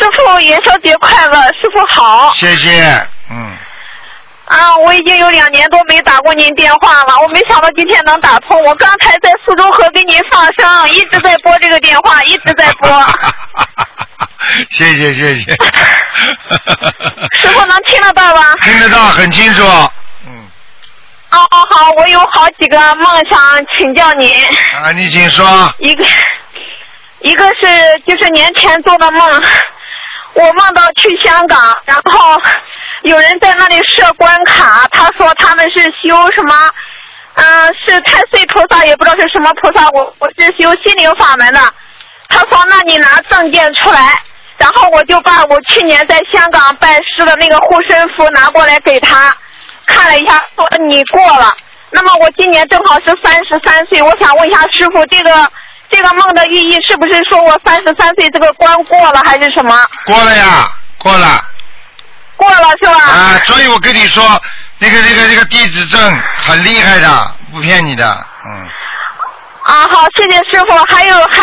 师傅元宵节快乐，师傅好。 谢谢， 我已经有2年多没打过您电话了，我没想到今天能打通。我刚才在苏州河给您放生，一直在拨这个电话，一直在拨。 谢谢。 师傅能听得到吧？ 听得到，很清楚。 好，我有好几个梦想请教您。 你请说。 一个是就是年前做的梦，我梦到去香港，然后有人在那里设关卡，他说他们是修什么，是太岁菩萨，也不知道是什么菩萨，我是修心灵法门的。他说那你拿证件出来，然后我就把我去年在香港拜师的那个护身符拿过来给他看了一下，说你过了。那么我今年正好是33岁，我想问一下师傅，这个梦的寓意是不是说我33岁这个关过了还是什么？ 过了呀，过了是吧？所以我跟你说，那个地址证很厉害的，不骗你的。 好，谢谢师傅。还有